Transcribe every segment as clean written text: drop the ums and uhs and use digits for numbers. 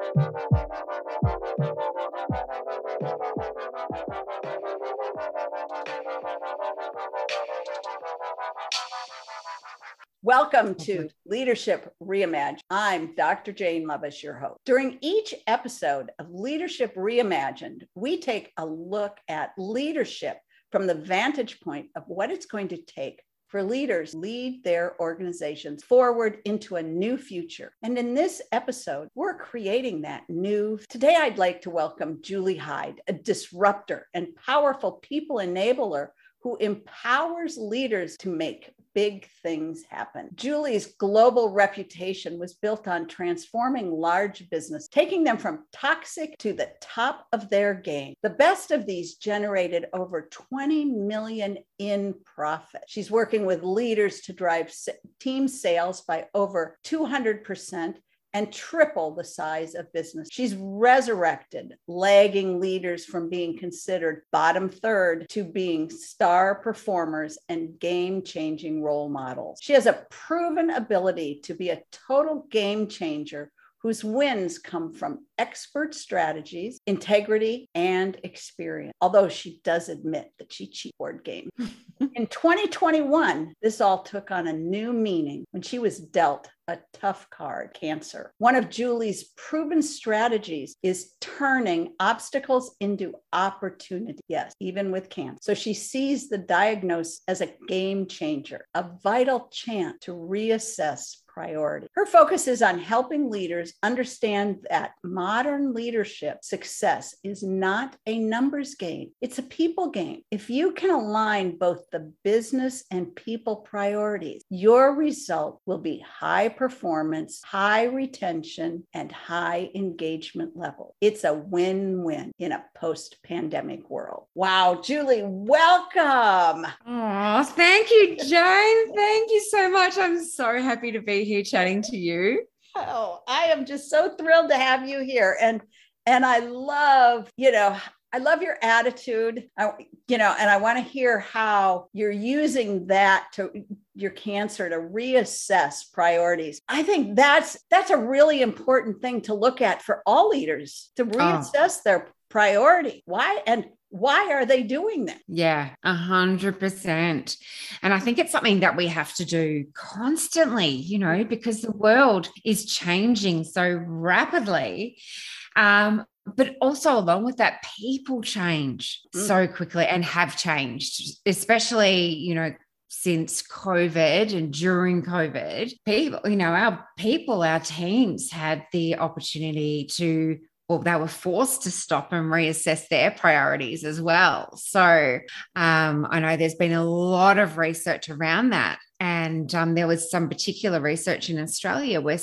Welcome to Leadership Reimagined. I'm Dr. Jane Lovish, your host. During each episode of Leadership Reimagined, we take a look at leadership from the vantage point of what it's going to take for leaders to lead their organizations forward into a new future. And in this episode, we're creating that new. Today, I'd like to welcome Julie Hyde, a disruptor and powerful people enabler who empowers leaders to make big things happen. Julie's global reputation was built on transforming large business, taking them from toxic to the top of their game. The best of these generated over 20 million in profit. She's working with leaders to drive team sales by over 200%. And triple the size of business. She's resurrected lagging leaders from being considered bottom third to being star performers and game-changing role models. She has a proven ability to be a total game changer whose wins come from expert strategies, integrity, and experience, although she does admit that she cheats board game. In 2021, this all took on a new meaning when she was dealt a tough card, cancer. One of Julie's proven strategies is turning obstacles into opportunity. Yes, even with cancer. So she sees the diagnosis as a game changer, a vital chance to reassess priority. Her focus is on helping leaders understand that modern leadership success is not a numbers game. It's a people game. If you can align both the business and people priorities, your result will be high performance, high retention, and high engagement level. It's a win-win in a post-pandemic world. Wow, Julie, welcome. Oh, thank you, Jane. Thank you so much. I'm so happy to be here chatting to you. Oh, I am just so thrilled to have you here. And I love, I love your attitude, and I want to hear how you're using that to your cancer to reassess priorities. I think that's a really important thing to look at for all leaders, to reassess their priority. Why are they doing that? Yeah, 100%. And I think it's something that we have to do constantly, because the world is changing so rapidly. But also along with that, people change so quickly and have changed, especially, since COVID and during COVID. People, our teams had the opportunity they were forced to stop and reassess their priorities as well. So I know there's been a lot of research around that. And there was some particular research in Australia where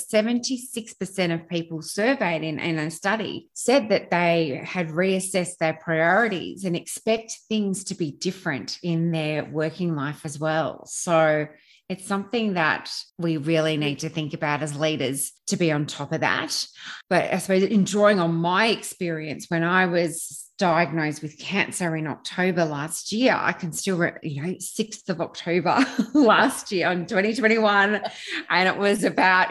76% of people surveyed in a study said that they had reassessed their priorities and expect things to be different in their working life as well. So it's something that we really need to think about as leaders to be on top of that. But I suppose in drawing on my experience when I was diagnosed with cancer in October last year, I can still, 6th of October last year in 2021. And it was about,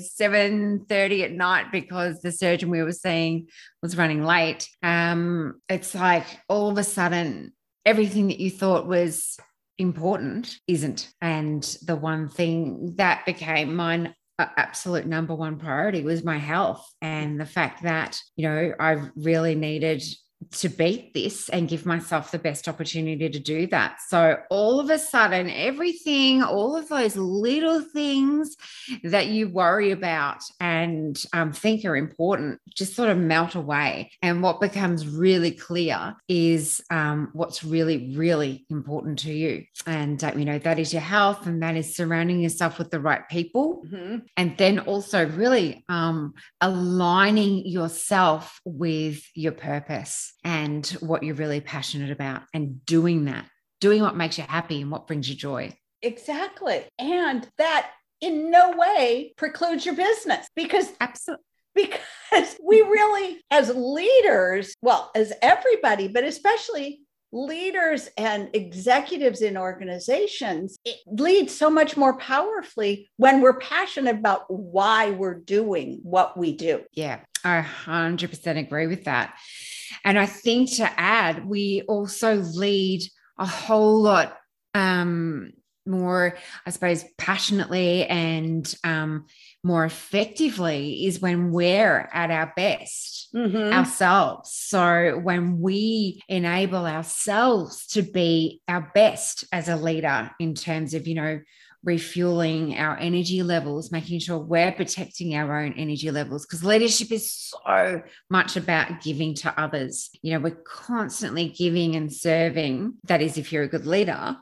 7:30 at night because the surgeon we were seeing was running late. It's like all of a sudden, everything that you thought was important isn't. And the one thing that became mine absolute number one priority was my health, and the fact that, I really needed to beat this and give myself the best opportunity to do that. So all of a sudden, all of those little things that you worry about and think are important just sort of melt away. And what becomes really clear is what's really, really important to you. And, that is your health, and that is surrounding yourself with the right people. Mm-hmm. And then also really aligning yourself with your purpose and what you're really passionate about, and doing what makes you happy and what brings you joy. Exactly. And that in no way precludes your business, because absolutely. Because we really, as leaders, well, as everybody, but especially leaders and executives in organizations lead so much more powerfully when we're passionate about why we're doing what we do. Yeah, I 100% agree with that. And I think to add, we also lead a whole lot more, I suppose, passionately and more effectively is when we're at our best ourselves. So when we enable ourselves to be our best as a leader in terms of, refueling our energy levels, making sure we're protecting our own energy levels, because leadership is so much about giving to others. We're constantly giving and serving. That is, if you're a good leader.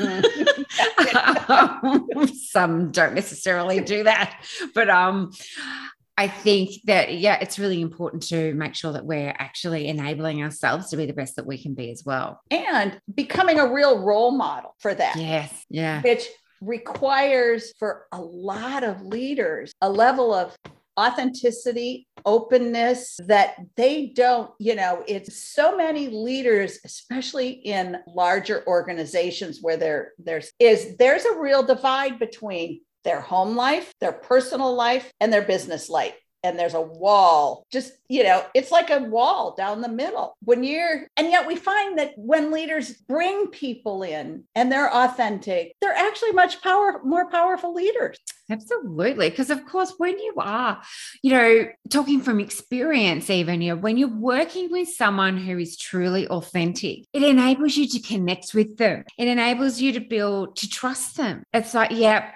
Some don't necessarily do that, but I think that, it's really important to make sure that we're actually enabling ourselves to be the best that we can be as well. And becoming a real role model for that. Yes. Yeah. Which requires for a lot of leaders a level of authenticity, openness that they don't, it's so many leaders, especially in larger organizations where there's a real divide between their home life, their personal life, and their business life. And there's a wall, just, it's like a wall down the middle and yet we find that when leaders bring people in and they're authentic, they're actually much more powerful leaders. Absolutely. Because of course, when you are, talking from experience, even, when you're working with someone who is truly authentic, it enables you to connect with them. It enables you to trust them. It's like,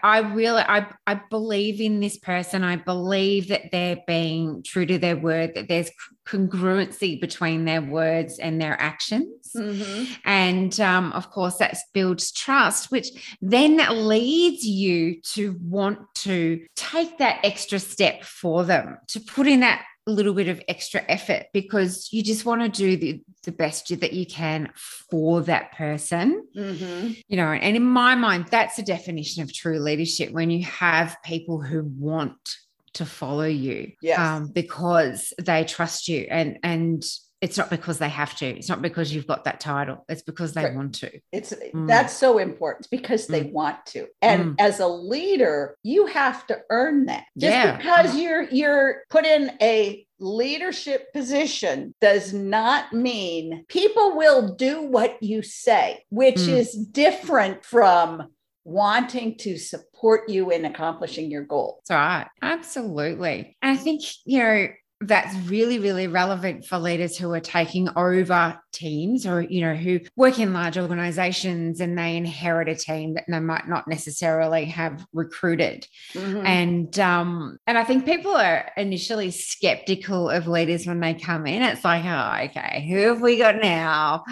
I believe in this person. I believe that they're being true to their word, that there's congruency between their words and their actions. And of course, that builds trust, which then leads you to want to take that extra step for them, to put in that little bit of extra effort, because you just want to do the best that you can for that person. And in my mind, that's the definition of true leadership, when you have people who want to follow you, because they trust you, and it's not because they have to. It's not because you've got that title. It's because they want to. That's so important, because they want to. And as a leader, you have to earn that. Just because you're put in a leadership position does not mean people will do what you say, which is different from wanting to support you in accomplishing your goal. That's right. Absolutely. And I think, that's really, really relevant for leaders who are taking over teams, or, who work in large organizations and they inherit a team that they might not necessarily have recruited. And I think people are initially skeptical of leaders when they come in. It's like, oh, okay, who have we got now?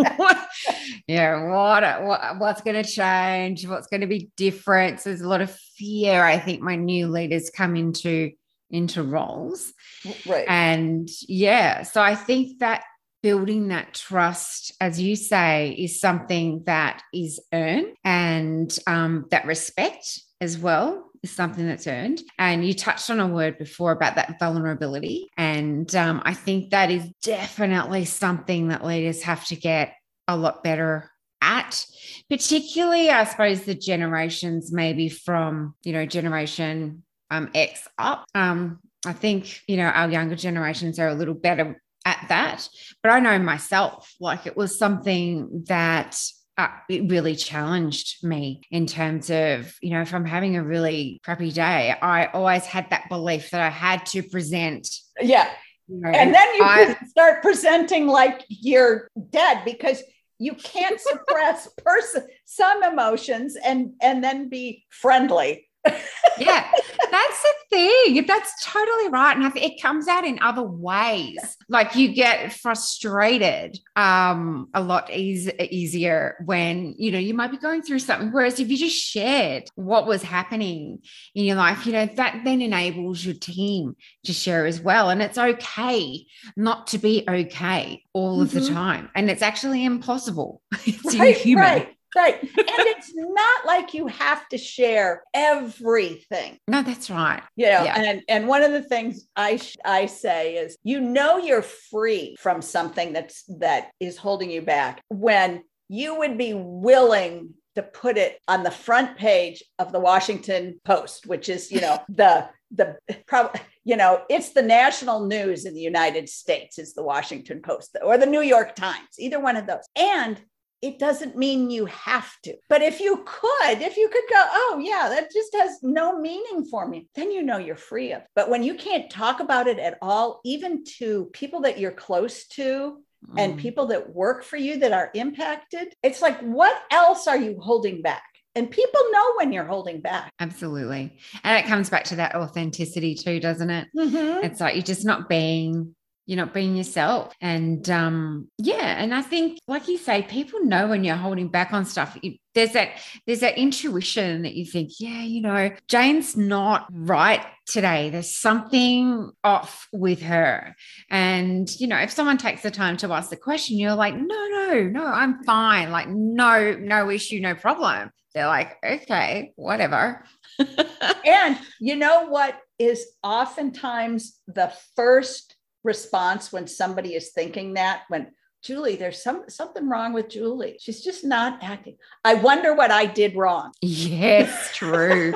What's going to change? What's going to be different? So there's a lot of fear, I think, when new leaders come into roles. Right. And so I think that building that trust, as you say, is something that is earned, and that respect as well is something that's earned. And you touched on a word before about that vulnerability. And I think that is definitely something that leaders have to get a lot better at, particularly, I suppose, the generations maybe from, generation X up. I think, our younger generations are a little better at that, but I know myself, like, it was something that it really challenged me in terms of, if I'm having a really crappy day, I always had that belief that I had to present. Yeah. And then you start presenting like you're dead, because you can't suppress some emotions and then be friendly. Yeah, that's the thing. That's totally right. And I think it comes out in other ways. Like, you get frustrated a lot easier when, you might be going through something. Whereas if you just shared what was happening in your life, that then enables your team to share as well. And it's okay not to be okay all of the time. And it's actually impossible. It's inhuman. Right. Right. And it's not like you have to share everything. No, that's right. And one of the things I say is, you're free from something that is holding you back when you would be willing to put it on the front page of the Washington Post, which is, it's the national news in the United States is the Washington Post or the New York Times, either one of those. And it doesn't mean you have to. But if you could go, oh yeah, that just has no meaning for me, then you're free of it. But when you can't talk about it at all, even to people that you're close to and people that work for you that are impacted, it's like, what else are you holding back? And people know when you're holding back. Absolutely. And it comes back to that authenticity too, doesn't it? Mm-hmm. It's like you're not being yourself. And and I think, like you say, people know when you're holding back on stuff. There's that intuition that you think, Jane's not right today. There's something off with her. And, if someone takes the time to ask the question, you're like, no, I'm fine. Like, no issue, no problem. They're like, okay, whatever. And you know what is oftentimes the first response when somebody is thinking that, when Julie, there's something wrong with Julie. She's just not acting. I wonder what I did wrong. Yes, true.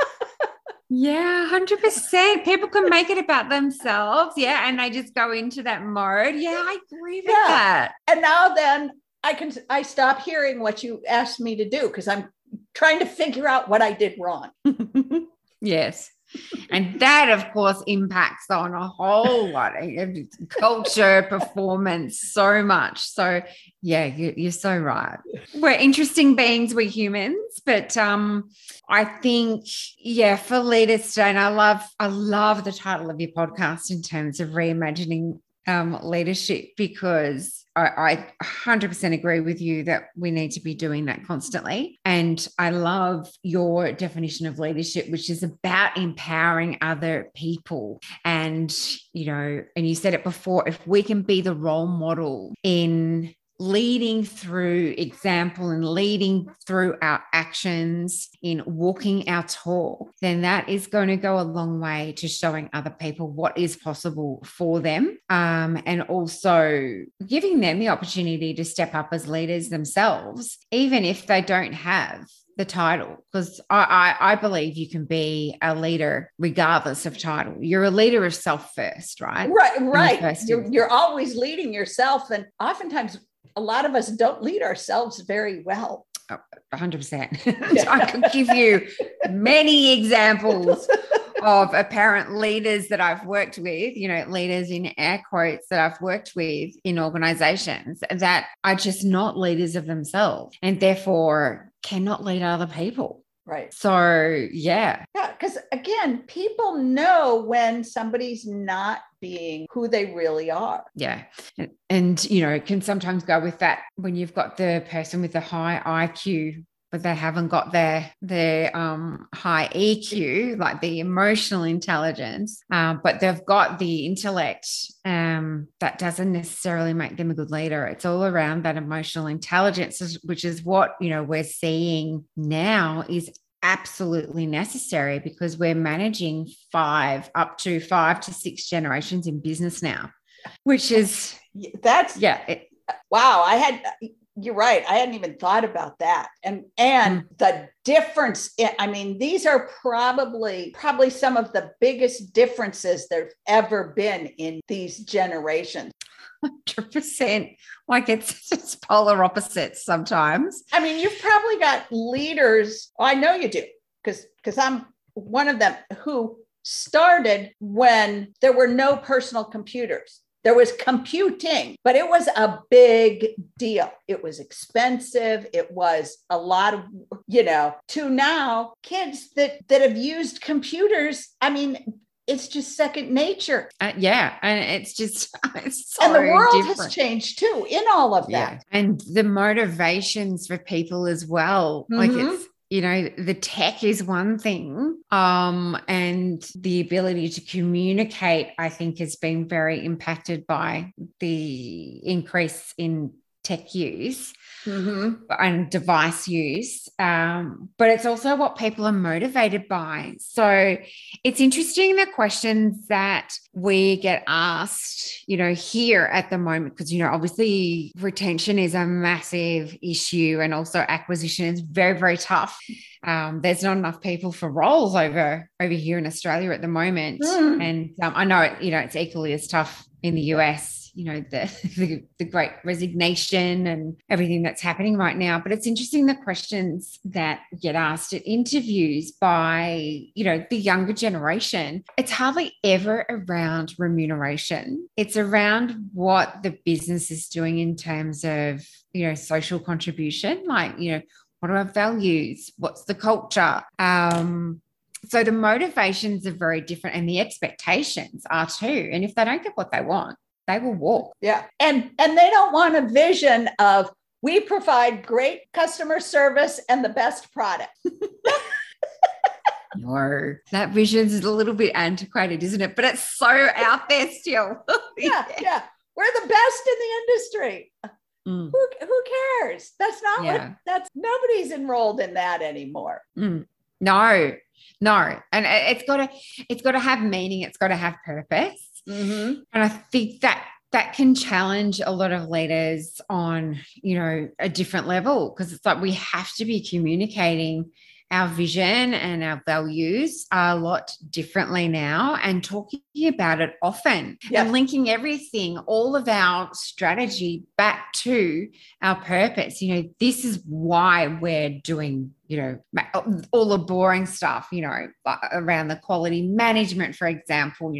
Yeah, 100%. People can make it about themselves. Yeah. And they just go into that mode. Yeah, I agree with that. And now then I stop hearing what you asked me to do because I'm trying to figure out what I did wrong. Yes. And that, of course, impacts on a whole lot of culture, performance, so much. So, yeah, you're so right. We're interesting beings, we're humans. But I think, for leaders today, and I love the title of your podcast in terms of reimagining leadership, because I 100% agree with you that we need to be doing that constantly. And I love your definition of leadership, which is about empowering other people. And, and you said it before, if we can be the role model in leading through example and leading through our actions, in walking our talk, then that is going to go a long way to showing other people what is possible for them, and also giving them the opportunity to step up as leaders themselves, even if they don't have the title, because I believe you can be a leader regardless of title. You're a leader of self first, right? Right. You're always leading yourself. And oftentimes a lot of us don't lead ourselves very well. 100%. I could give you many examples of apparent leaders that I've worked with, leaders in air quotes that I've worked with in organizations that are just not leaders of themselves and therefore cannot lead other people. Right. So, yeah. Yeah, because again, people know when somebody's not being who they really are. Yeah. And it can sometimes go with that when you've got the person with the high IQ, but they haven't got their high EQ, like the emotional intelligence, but they've got the intellect. That doesn't necessarily make them a good leader. It's all around that emotional intelligence, which is what we're seeing now is absolutely necessary, because we're managing up to 5 to 6 generations in business now, which is wow. You're right. I hadn't even thought about that. And the difference, these are probably some of the biggest differences there's ever been in these generations. 100%. Like it's polar opposites sometimes. You've probably got leaders. I know you do, because I'm one of them, who started when there were no personal computers. There was computing, but it was a big deal. It was expensive. It was a lot of, to now kids that have used computers. It's just second nature. And it's just, it's so and the world different. Has changed too in all of that. Yeah. And the motivations for people as well. Mm-hmm. Like it's, the tech is one thing, and the ability to communicate, I think, has been very impacted by the increase in tech use and device use, but it's also what people are motivated by. So it's interesting the questions that we get asked, here at the moment, because, obviously retention is a massive issue, and also acquisition is very, very tough. There's not enough people for roles over here in Australia at the moment. And I know, it's equally as tough in the US, the great resignation and everything that's happening right now. But it's interesting the questions that get asked at interviews by, the younger generation. It's hardly ever around remuneration. It's around what the business is doing in terms of, social contribution, like, what are our values? What's the culture? So the motivations are very different, and the expectations are too. And if they don't get what they want, they will walk. Yeah. And they don't want a vision of, we provide great customer service and the best product. No, that vision is a little bit antiquated, isn't it? But it's so out there still. Yeah. We're the best in the industry. Who cares? That's not nobody's enrolled in that anymore. No. And it's got to have meaning. It's got to have purpose. And I think that can challenge a lot of leaders on, a different level, because it's like we have to be communicating our vision and our values a lot differently now, and talking about it often and linking everything, all of our strategy back to our purpose. This is why we're doing, all the boring stuff, around the quality management, for example,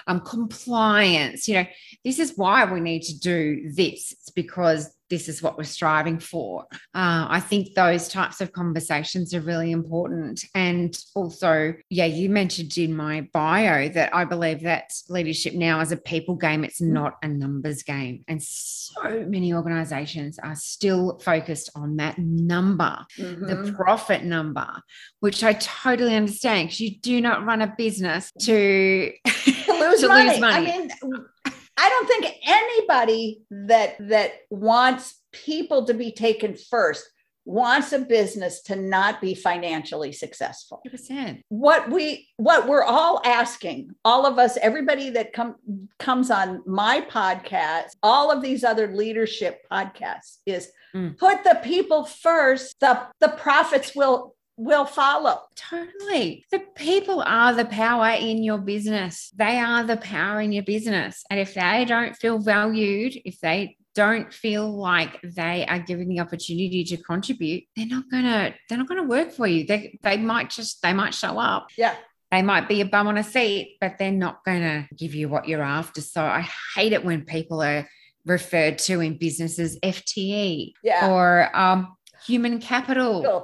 compliance, this is why we need to do this. It's because this is what we're striving for. I think those types of conversations are really important. And also, you mentioned in my bio that I believe that leadership now is a people game. It's not a numbers game. And so many organizations are still focused on that number, the profit number, which I totally understand, because you do not run a business to lose money. I mean, I don't think anybody that wants people to be taken first wants a business to not be financially successful. 100%. What we're all asking, all of us, everybody that comes on my podcast, all of these other leadership podcasts, is put the people first. The profits will follow. Totally. The people are the power in your business. They are the power in your business. And if they don't feel valued, if they don't feel like they are given the opportunity to contribute, they're not gonna work for you. They might show up. Yeah. They might be a bum on a seat, but they're not gonna give you what you're after. So I hate it when people are referred to in business as FTE or human capital.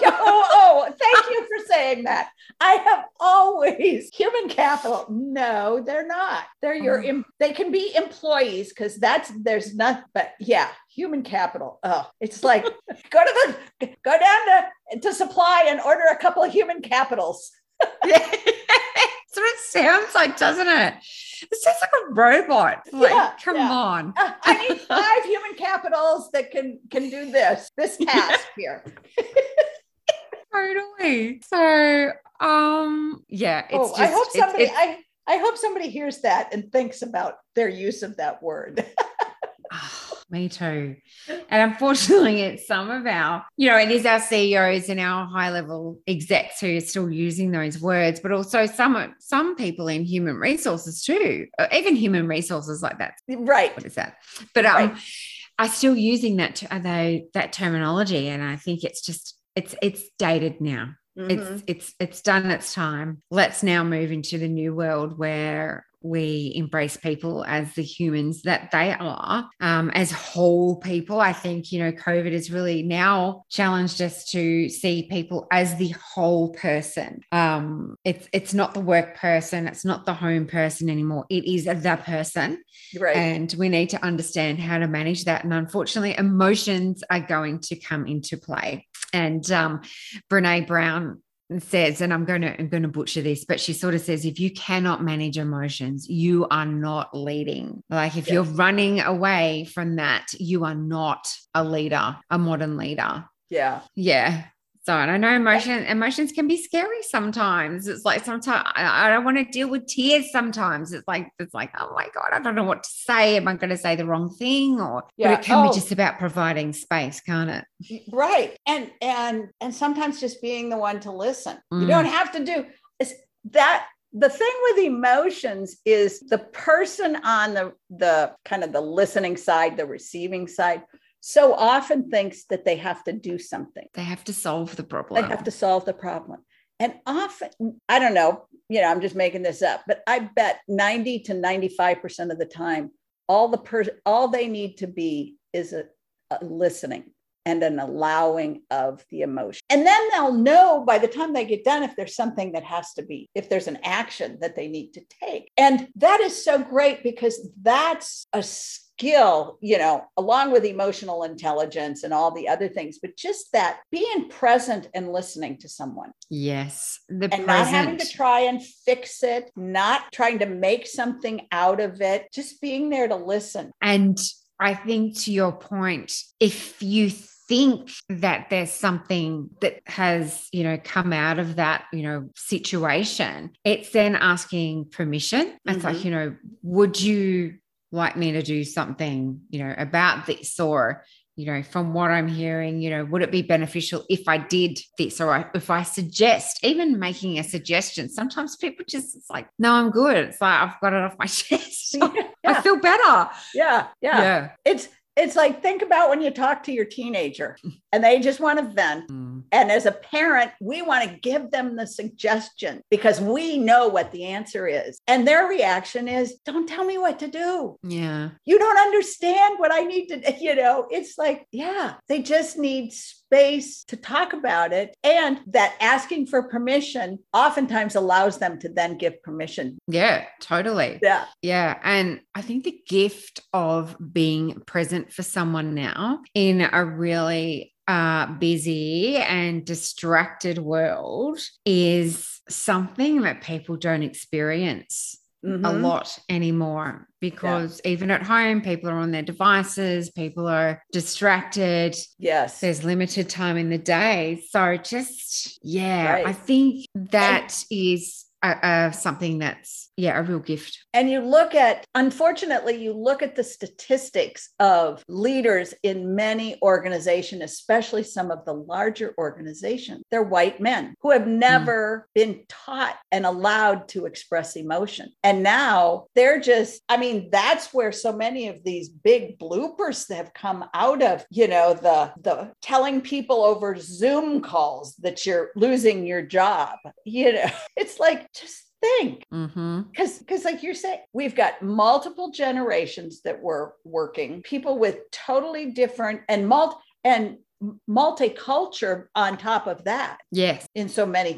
Thank you for saying that. I have always human capital. No, they're not. They can be employees, because there's not, but human capital. Oh, it's like go down to supply and order a couple of human capitals. That's what it sounds like, doesn't it? It sounds like a robot. Come on. I need 5 human capitals that can do this task here. Totally. So, it's just, I hope somebody hears that and thinks about their use of that word. Me too. And unfortunately, it's some of our, it is our CEOs and our high-level execs who are still using those words, but also some people in human resources too, even human resources like that. Right. What is that? But are still using that terminology, and I think it's just it's dated now. It's done its time. Let's now move into the new world where we embrace people as the humans that they are, as whole people. I think, COVID has really now challenged us to see people as the whole person. It's not the work person. It's not the home person anymore. It is the person. Right. And we need to understand how to manage that. And unfortunately, emotions are going to come into play. And Brené Brown says, and I'm going to butcher this, but she sort of says, if you cannot manage emotions, you are not leading. Like if you're running away from that, you are not a leader, a modern leader. Yeah. Yeah. So I know emotions can be scary sometimes. It's like sometimes I don't want to deal with tears sometimes. It's like, oh my God, I don't know what to say. Am I going to say the wrong thing? But it can be just about providing space, can't it? Right. And sometimes just being the one to listen. You don't have to do that. The thing with emotions is the person on the kind of the listening side, the receiving side, so often thinks that they have to do something. They have to solve the problem. They have to solve the problem. And often, I don't know, I'm just making this up, but I bet 90 to 95% of the time, all they need to be is a listening and an allowing of the emotion. And then they'll know by the time they get done if there's something that has to be, if there's an action that they need to take. And that is so great because that's a skill, along with emotional intelligence and all the other things, but just that being present and listening to someone. Yes. Not having to try and fix it, not trying to make something out of it, just being there to listen. And I think to your point, if you think that there's something that has, come out of that, situation, it's then asking permission. It's like, would you like me to do something, about this? Or, from what I'm hearing, would it be beneficial if I did this? Or if I suggest, even making a suggestion, sometimes people just, it's like, no, I'm good. It's like, I've got it off my chest. I feel better. Yeah. It's like, think about when you talk to your teenager and they just want to vent. And as a parent, we want to give them the suggestion because we know what the answer is. And their reaction is, don't tell me what to do. Yeah. You don't understand what I need to, it's like, they just need space to talk about it. And that asking for permission oftentimes allows them to then give permission. Yeah, totally. Yeah. And I think the gift of being present for someone now in a really busy and distracted world is something that people don't experience a lot anymore, because even at home, people are on their devices, people are distracted. Yes. There's limited time in the day. So just, I think that is something that's, a real gift. And unfortunately, you look at the statistics of leaders in many organizations, especially some of the larger organizations. They're white men who have never been taught and allowed to express emotion. And now they're that's where so many of these big bloopers have come out of, the telling people over Zoom calls that you're losing your job. It's like, just think, because like you're saying, we've got multiple generations that were working, people with totally different and multicultural on top of that. Yes. In so many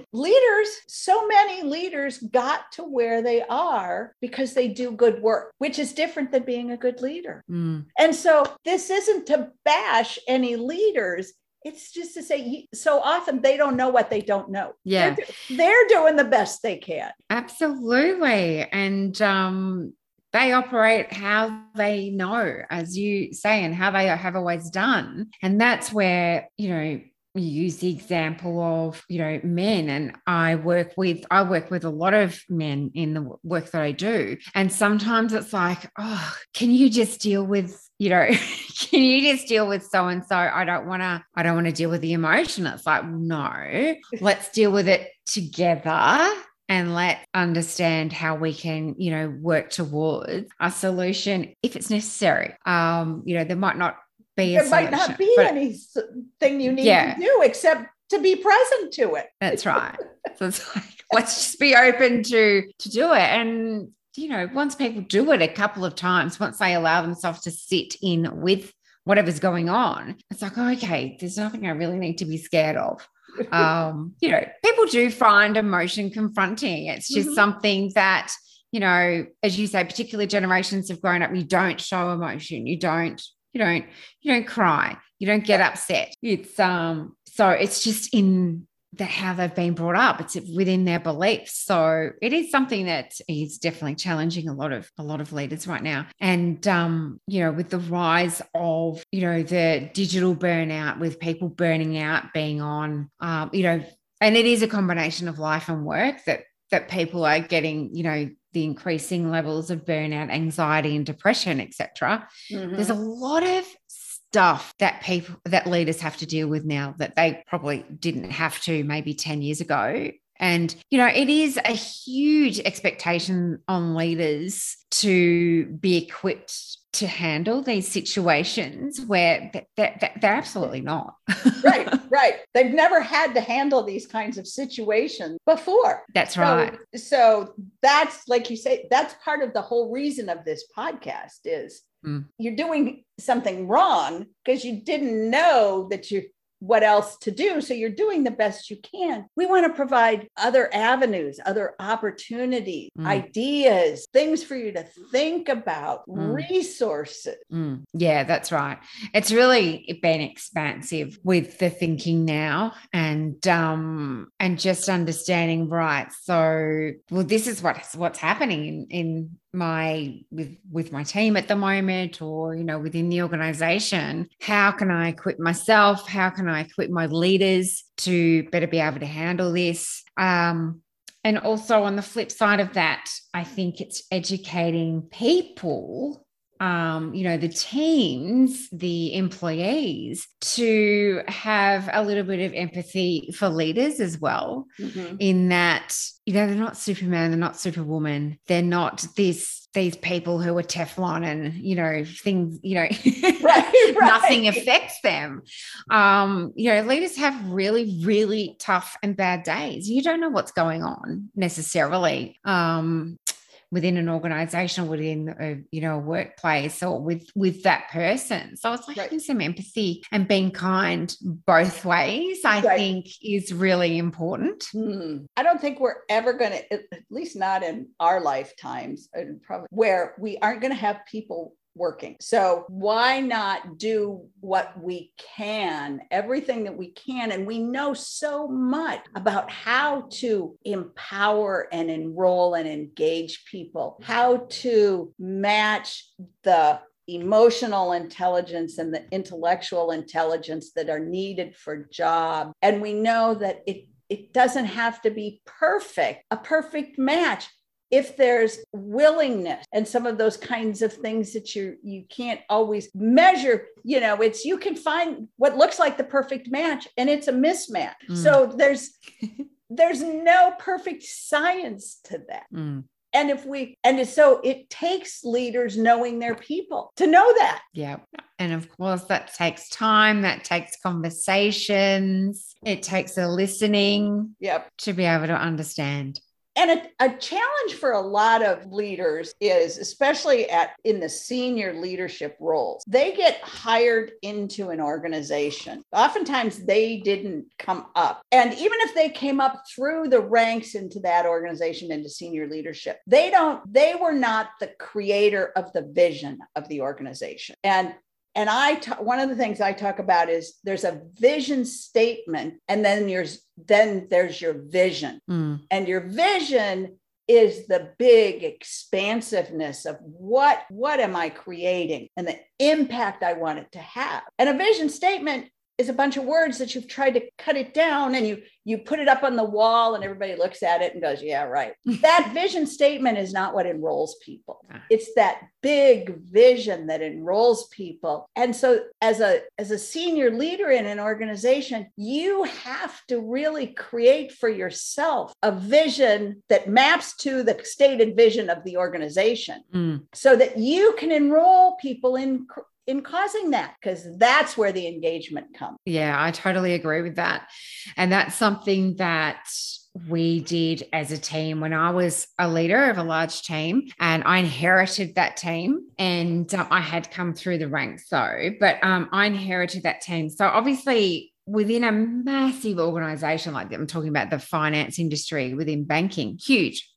leaders got to where they are because they do good work, which is different than being a good leader. And so this isn't to bash any leaders. It's just to say, so often they don't know what they don't know. Yeah. They're doing the best they can. Absolutely. And they operate how they know, as you say, and how they have always done. And that's where, you use the example of, men. And I work with a lot of men in the work that I do. And sometimes it's like, oh, can you just deal with, can you just deal with so-and-so? I don't want to deal with the emotion. It's like, no, let's deal with it together. And let's understand how we can, work towards a solution if it's necessary. There might not be a solution. There might not be anything you need to do except to be present to it. That's right. So it's like, let's just be open to do it. And, once people do it a couple of times, once they allow themselves to sit in with whatever's going on, it's like, oh, okay, there's nothing I really need to be scared of. People do find emotion confronting. It's just something that, as you say, particular generations have grown up, you don't show emotion. You don't cry. You don't get upset. It's so it's just in how they've been brought up. It's within their beliefs. So it is something that is definitely challenging a lot of leaders right now. And with the rise of the digital burnout, with people burning out, being on and it is a combination of life and work that people are getting the increasing levels of burnout, anxiety, and depression, etc. Mm-hmm. There's a lot of stuff that leaders have to deal with now that they probably didn't have to maybe 10 years ago. And, it is a huge expectation on leaders to be equipped to handle these situations where they're absolutely not. Right. They've never had to handle these kinds of situations before. That's right. So that's, like you say, that's part of the whole reason of this podcast is you're doing something wrong because you didn't know what else to do. So you're doing the best you can. We want to provide other avenues, other opportunities, ideas, things for you to think about, resources. Yeah, that's right. It's really been expansive with the thinking now and just understanding, right. So, well, this is what's happening in with my team at the moment, or within the organization. How can I equip myself? How can I equip my leaders to better be able to handle this? And also on the flip side of that, I think it's educating people, the teams, the employees, to have a little bit of empathy for leaders as well, in that, they're not Superman, they're not Superwoman, they're not these people who are Teflon and, things, right. Nothing affects them. Leaders have really, really tough and bad days. You don't know what's going on necessarily. Within an organization or within a workplace or with that person. So it's like having some empathy and being kind both ways, I think is really important. I don't think we're ever going to, at least not in our lifetimes, probably, where we aren't going to have people working. So why not do what we can, everything that we can? And we know so much about how to empower and enroll and engage people, how to match the emotional intelligence and the intellectual intelligence that are needed for job. And we know that it doesn't have to be a perfect match. If there's willingness and some of those kinds of things that you can't always measure, you can find what looks like the perfect match and it's a mismatch. So there's no perfect science to that. And so it takes leaders knowing their people to know that. Yeah. And of course, that takes time, that takes conversations, it takes a listening to be able to understand. And a challenge for a lot of leaders is, especially in the senior leadership roles, they get hired into an organization. Oftentimes they didn't come up. And even if they came up through the ranks into that organization, into senior leadership, they were not the creator of the vision of the organization. And one of the things I talk about is there's a vision statement, and then there's your vision. And your vision is the big expansiveness of what am I creating and the impact I want it to have. And a vision statement is a bunch of words that you've tried to cut it down, and you put it up on the wall and everybody looks at it and goes, yeah, right. That vision statement is not what enrolls people. It's that big vision that enrolls people. And so as a senior leader in an organization, you have to really create for yourself a vision that maps to the stated vision of the organization so that you can enroll people in causing that, because that's where the engagement comes. Yeah, I totally agree with that. And that's something that we did as a team when I was a leader of a large team, and I inherited that team, and I had come through the ranks though, but I inherited that team. So obviously within a massive organization like that, I'm talking about the finance industry, within banking, huge,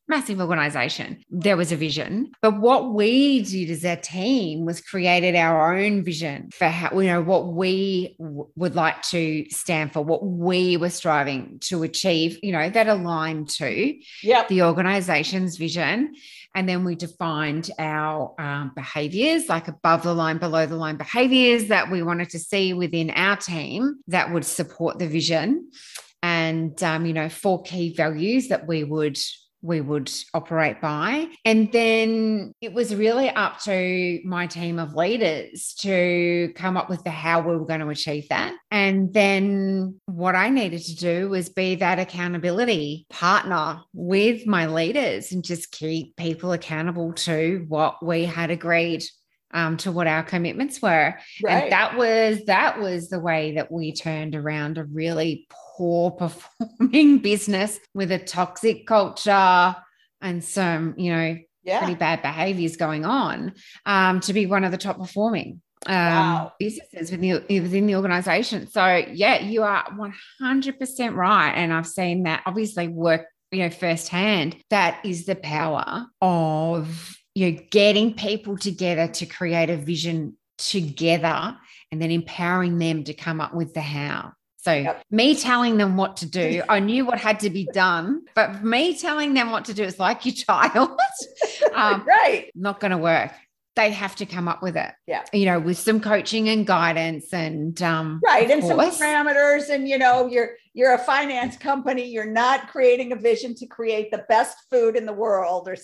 massive organization. There was a vision. But what we did as a team was created our own vision for how, what we would like to stand for, what we were striving to achieve, that aligned to the organization's vision. And then we defined our behaviors, like above the line, below the line behaviors that we wanted to see within our team that would support the vision. And, 4 key values that we would operate by. And then it was really up to my team of leaders to come up with how we were going to achieve that. And then what I needed to do was be that accountability partner with my leaders and just keep people accountable to what we had agreed, to what our commitments were. Right. And that was the way that we turned around a really poor performing business with a toxic culture and some, pretty bad behaviors going on, to be one of the top performing businesses within the organization. So you are 100% right. And I've seen that obviously work, firsthand. That is the power of getting people together to create a vision together and then empowering them to come up with the how. So me telling them what to do, I knew what had to be done, but me telling them what to do is like your child. Right. Not going to work. They have to come up with it. Yeah. With some coaching and guidance and right. And some parameters. And you're a finance company. You're not creating a vision to create the best food in the world or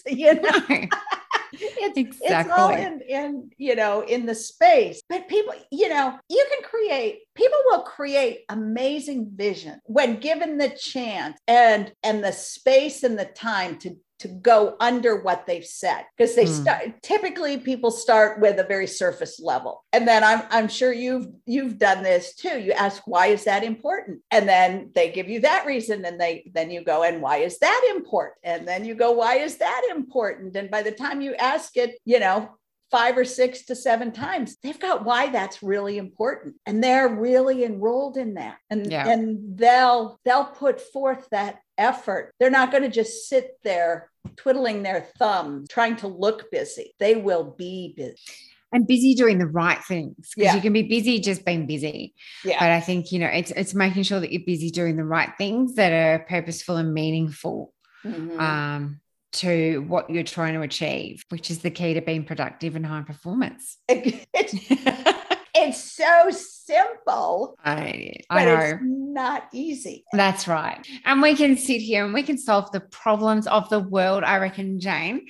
It's all in the space. But people, people will create amazing vision when given the chance and the space and the time to go under what they've said, because they typically people start with a very surface level. And then I'm sure you've done this too. You ask, why is that important? And then they give you that reason. And then you go, and why is that important? And then you go, why is that important? And by the time you ask it, 5 or 6 to 7 times, they've got why that's really important. And they're really enrolled in that. And they'll put forth that effort. They're not going to just sit there twiddling their thumbs, trying to look busy. They will be busy. And busy doing the right things, because you can be busy just being busy. Yeah. But I think, it's making sure that you're busy doing the right things that are purposeful and meaningful. Mm-hmm. To what you're trying to achieve, which is the key to being productive and high performance. It's so simple, but it's not easy. That's right. And we can sit here and we can solve the problems of the world, I reckon, Jane.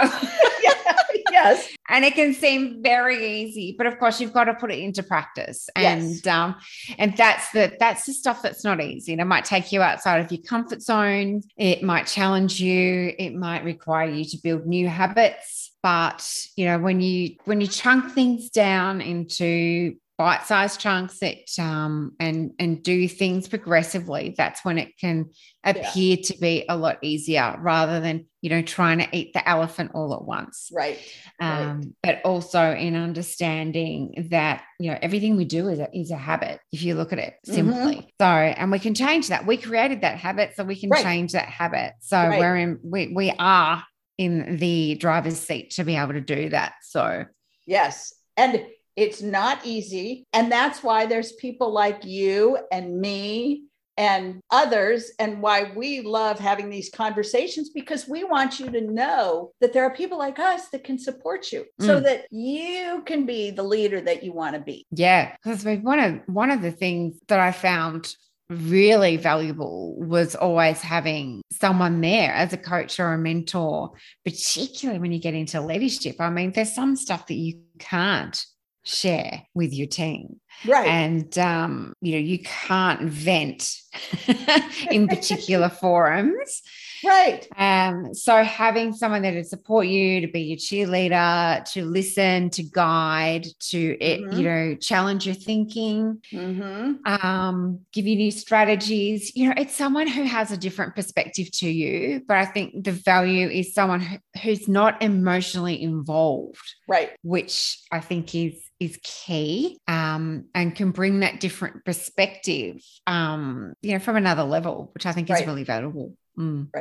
Yes. And it can seem very easy, but of course you've got to put it into practice. And that's the stuff that's not easy. And it might take you outside of your comfort zone. It might challenge you. It might require you to build new habits. But, when you chunk things down into bite-sized chunks and do things progressively, that's when it can appear to be a lot easier rather than, trying to eat the elephant all at once. Right. But also in understanding that, everything we do is a habit, if you look at it simply. Mm-hmm. So, and we can change that. We created that habit, so we can change that habit. So we are in the driver's seat to be able to do that. So yes. And it's not easy. And that's why there's people like you and me and others, and why we love having these conversations, because we want you to know that there are people like us that can support you so that you can be the leader that you want to be. Yeah. Because one of the things that I found really valuable was always having someone there as a coach or a mentor, particularly when you get into leadership. I mean, there's some stuff that you can't share with your team. Right. And, you can't vent in particular forums. Right. So having someone there to support you, to be your cheerleader, to listen, to guide, to, challenge your thinking, give you new strategies, it's someone who has a different perspective to you. But I think the value is someone who's not emotionally involved. Right. Which I think is key, and can bring that different perspective, from another level, which I think is really valuable. Right.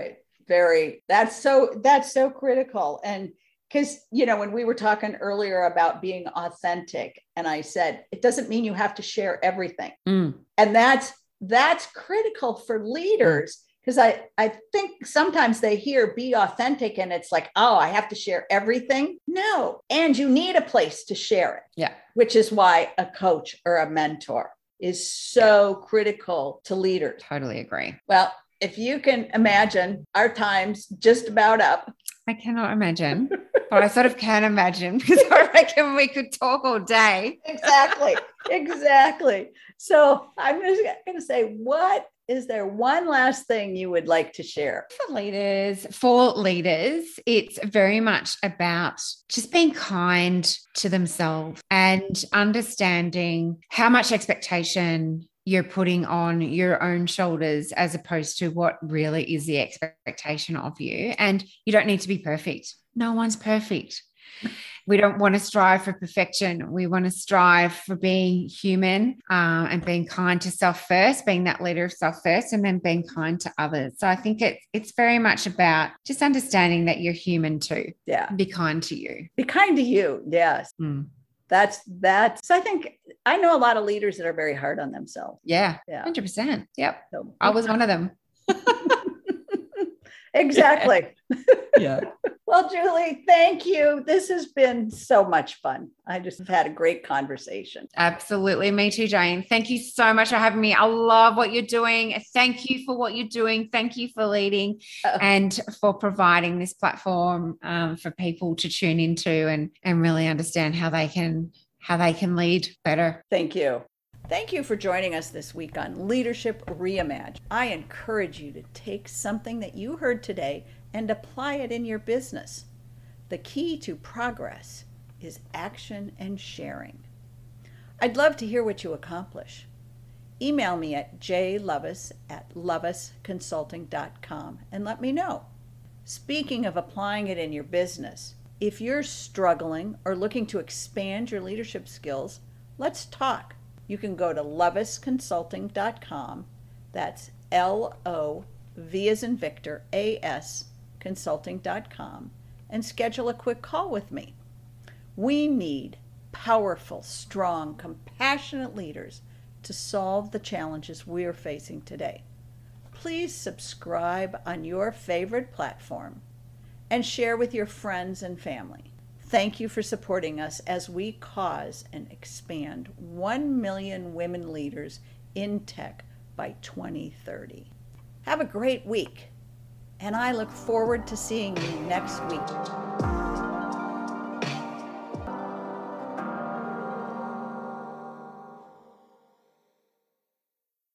That's so critical. And because, when we were talking earlier about being authentic, and I said, it doesn't mean you have to share everything. And that's critical for leaders, because I think sometimes they hear be authentic and it's like, oh, I have to share everything. No. And you need a place to share it. Yeah. Which is why a coach or a mentor is so critical to leaders. Totally agree. Well, if you can imagine, our time's just about up. I cannot imagine, but I sort of can imagine, because I reckon we could talk all day. Exactly. So I'm just going to say, is there one last thing you would like to share? For leaders, it's very much about just being kind to themselves and understanding how much expectation you're putting on your own shoulders as opposed to what really is the expectation of you. And you don't need to be perfect. No one's perfect. We don't want to strive for perfection. We want to strive for being human, and being kind to self first, being that leader of self first, and then being kind to others. So I think it's very much about just understanding that you're human too. Yeah. Be kind to you. Be kind to you. Yes. That's so I think I know a lot of leaders that are very hard on themselves. Yeah. 100%. Yep. So, I was one of them. Exactly. Yeah. Well, Julie, thank you. This has been so much fun. I just have had a great conversation. Absolutely. Me too, Jane. Thank you so much for having me. I love what you're doing. Thank you for what you're doing. Thank you for leading and for providing this platform for people to tune into and really understand how they can lead better. Thank you. Thank you for joining us this week on Leadership Reimagined. I encourage you to take something that you heard today and apply it in your business. The key to progress is action and sharing. I'd love to hear what you accomplish. Email me at jlovis@lovisconsulting.com and let me know. Speaking of applying it in your business, if you're struggling or looking to expand your leadership skills, let's talk. You can go to lovisconsulting.com. That's LOV as in Victor, AS consulting.com, and schedule a quick call with me. We need powerful, strong, compassionate leaders to solve the challenges we're facing today. Please subscribe on your favorite platform and share with your friends and family. Thank you for supporting us as we cause and expand 1 million women leaders in tech by 2030. Have a great week, and I look forward to seeing you next week.